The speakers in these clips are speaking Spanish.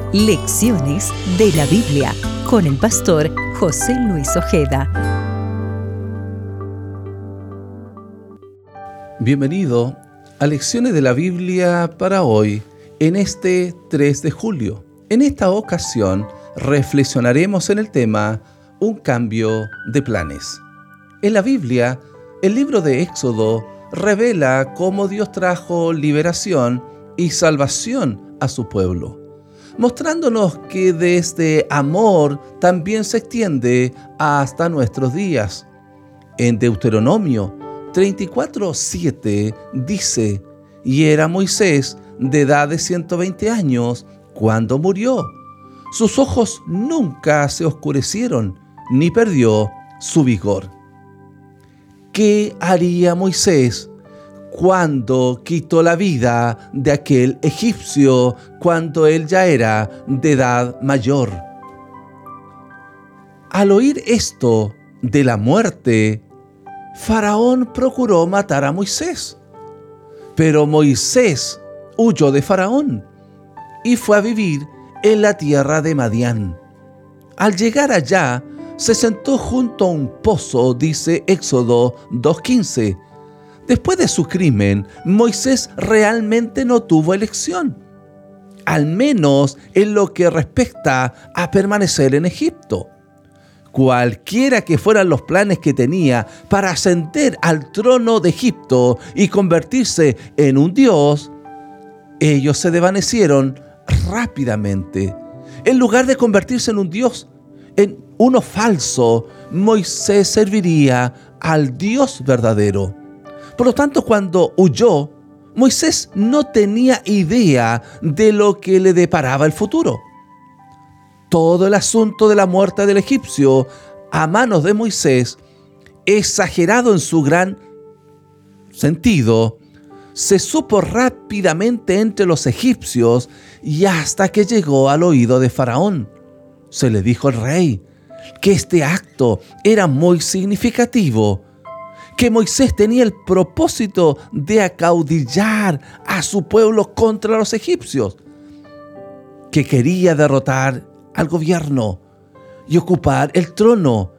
Lecciones de la Biblia con el pastor José Luis Ojeda. Bienvenido a Lecciones de la Biblia para hoy, en este 3 de julio. En esta ocasión reflexionaremos en el tema Un cambio de planes. En la Biblia, el libro de Éxodo revela cómo Dios trajo liberación y salvación a su pueblo, mostrándonos que de este amor también se extiende hasta nuestros días. En Deuteronomio 34:7 dice: «Y era Moisés de edad de 120 años cuando murió. Sus ojos nunca se oscurecieron, ni perdió su vigor». ¿Qué haría Moisés cuando quitó la vida de aquel egipcio cuando él ya era de edad mayor? Al oír esto de la muerte, Faraón procuró matar a Moisés. Pero Moisés huyó de Faraón y fue a vivir en la tierra de Madián. Al llegar allá, se sentó junto a un pozo, dice Éxodo 2:15. Después de su crimen, Moisés realmente no tuvo elección, al menos en lo que respecta a permanecer en Egipto. Cualquiera que fueran los planes que tenía para ascender al trono de Egipto y convertirse en un dios, ellos se desvanecieron rápidamente. En lugar de convertirse en un dios, en uno falso, Moisés serviría al Dios verdadero. Por lo tanto, cuando huyó, Moisés no tenía idea de lo que le deparaba el futuro. Todo el asunto de la muerte del egipcio a manos de Moisés, exagerado en su gran sentido, se supo rápidamente entre los egipcios y hasta que llegó al oído de Faraón. Se le dijo al rey que este acto era muy significativo, que Moisés tenía el propósito de acaudillar a su pueblo contra los egipcios, que quería derrotar al gobierno y ocupar el trono,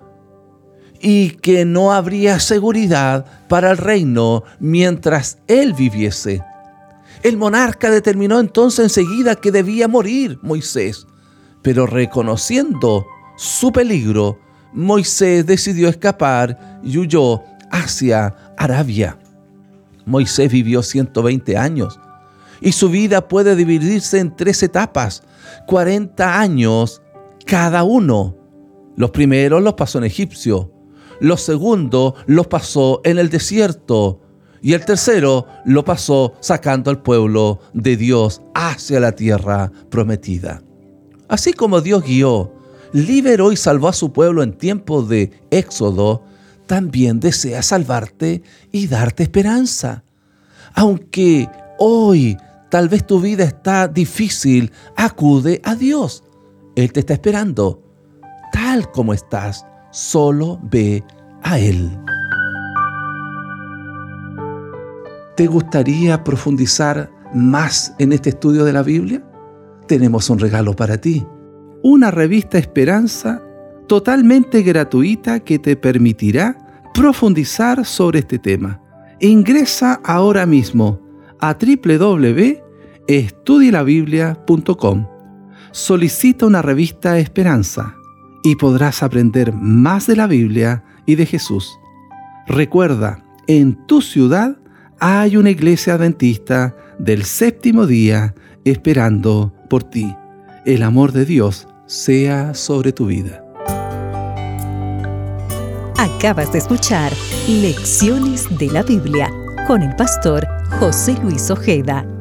y que no habría seguridad para el reino mientras él viviese. El monarca determinó entonces enseguida que debía morir Moisés, pero reconociendo su peligro, Moisés decidió escapar y huyó hacia Arabia. Moisés vivió 120 años y su vida puede dividirse en 3 etapas, 40 años cada uno. Los primeros los pasó en Egipto, los segundos los pasó en el desierto y el tercero lo pasó sacando al pueblo de Dios hacia la tierra prometida. Así como Dios guió, liberó y salvó a su pueblo en tiempos de Éxodo, también desea salvarte y darte esperanza. Aunque hoy tal vez tu vida está difícil, acude a Dios. Él te está esperando. Tal como estás, solo ve a Él. ¿Te gustaría profundizar más en este estudio de la Biblia? Tenemos un regalo para ti. Una revista Esperanza totalmente gratuita que te permitirá profundizar sobre este tema. Ingresa ahora mismo a www.estudielabiblia.com. Solicita una revista Esperanza y podrás aprender más de la Biblia y de Jesús. Recuerda, en tu ciudad hay una iglesia adventista del séptimo día esperando por ti. El amor de Dios sea sobre tu vida. Acabas de escuchar Lecciones de la Biblia con el pastor José Luis Ojeda.